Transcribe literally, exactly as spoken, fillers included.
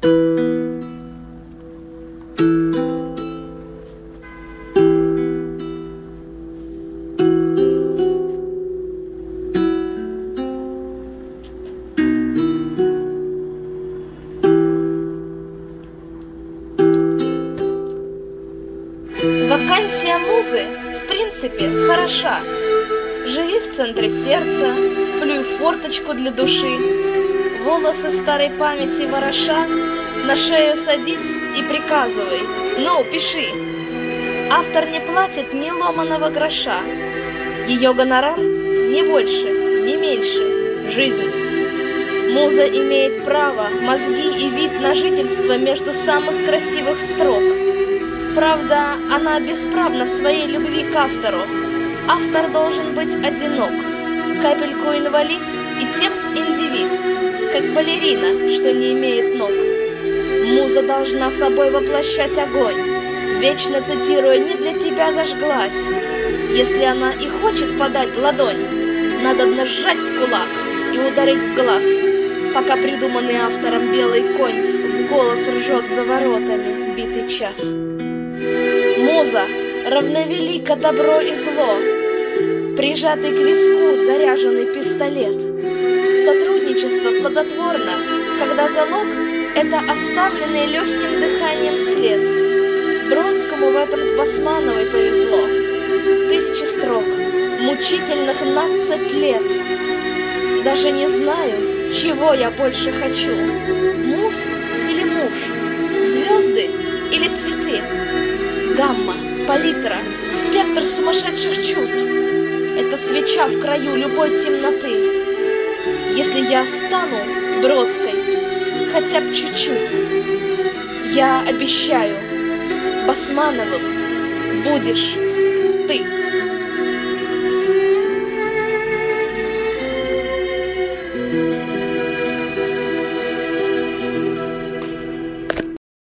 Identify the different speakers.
Speaker 1: Вакансия музы, в принципе, хороша. Живи в центре сердца, плюй в форточку для души. Волосы старой памяти вороша, на шею садись и приказывай. Ну, пиши. Автор не платит ни ломаного гроша. Ее гонорар не больше, не меньше. Жизнь. Муза имеет право, мозги и вид на жительство между самых красивых строк. Правда, она бесправна в своей любви к автору. Автор должен быть одинок, капельку инвалид и тем индивид, как балерина, что не имеет ног. Муза должна собой воплощать огонь, вечно цитируя «не для тебя зажглась». Если она и хочет подать ладонь, надобно сжать в кулак и ударить в глаз, пока придуманный автором белый конь в голос ржет за воротами битый час. Муза равновелика добро и зло, прижатый к виску заряженный пистолет. Сотрудничество плодотворно, когда залог — это оставленный легким дыханием след. Бродскому в этом с Басмановой повезло. Тысячи строк, мучительных нацать лет. Даже не знаю, чего я больше хочу: муз или муж, звезды или цветы. Гамма, палитра, спектр сумасшедших чувств — это свеча в краю любой темноты. Если я стану Бродской хотя бы чуть-чуть, я обещаю, Басмановым будешь ты.